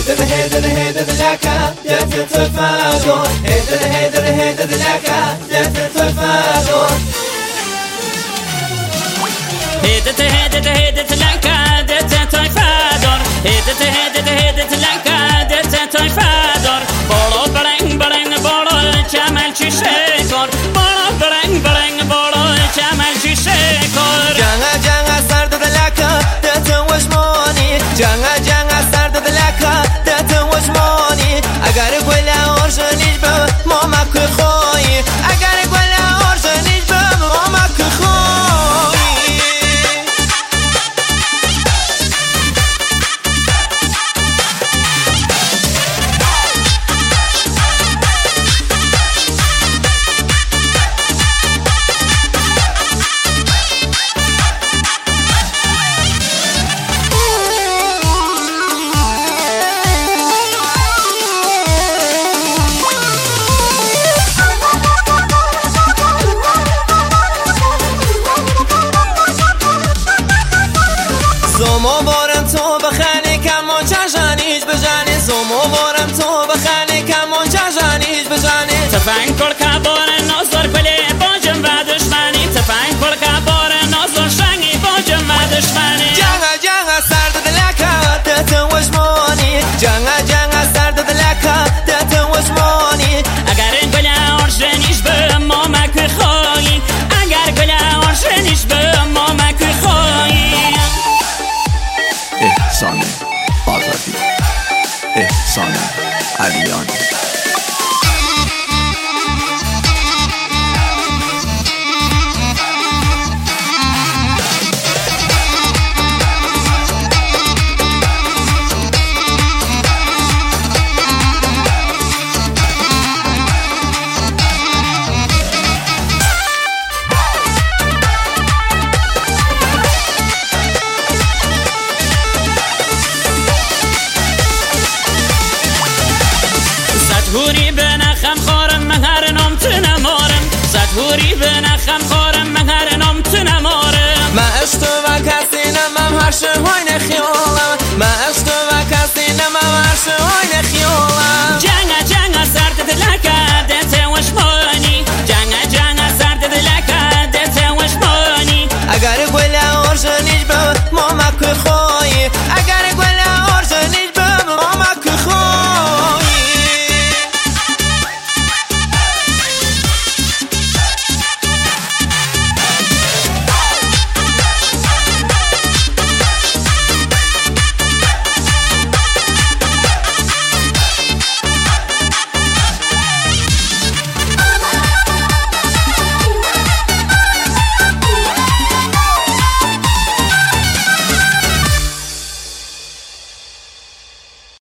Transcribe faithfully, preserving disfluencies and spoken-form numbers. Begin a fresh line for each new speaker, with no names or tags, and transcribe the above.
هيدر هيدر هيدر لك دفت فادون هيدر هيدر هيدر لك دفت فادون
هيدت هيدت هيدت لك دفت فادون هيدت هيدت هيدت لك دفت فادون بولو برنگ برنگ بولو چمل چی شکر بولو برنگ برنگ بولو چمل چی شکر
جنگا جنگا سرد لك دفت وشمونی جنگا جنگا سرد لك دفت وشمونی اگر گلا ارجنیش به مامک خوی اگر گلا ارجنیش به مامک خوی زومو بارم تو بخنی کمان چشانیش بجانی زومو بارم تو بخنی کمان چشانیش بجانی
تفنگ کل کبار نازدار پلی باجم و دشمنی تفنگ کل کبار نازدار شنگی باجم و دشمنی
جنگا جنگا سرد دلکا دت وشمانی جنگا جنگا سرد دلکا دت وشمانی
اگر گلا ارشنیش به مامک خوی اگر گلا ارشنیش به مامک خوی
احسان آزادی احسان علیان
هوری بنخم خارم مهر نام تنمارم زد هوری بنخم خارم مهر نام تنمارم
ما اشتو و کسی نمم هر شهوی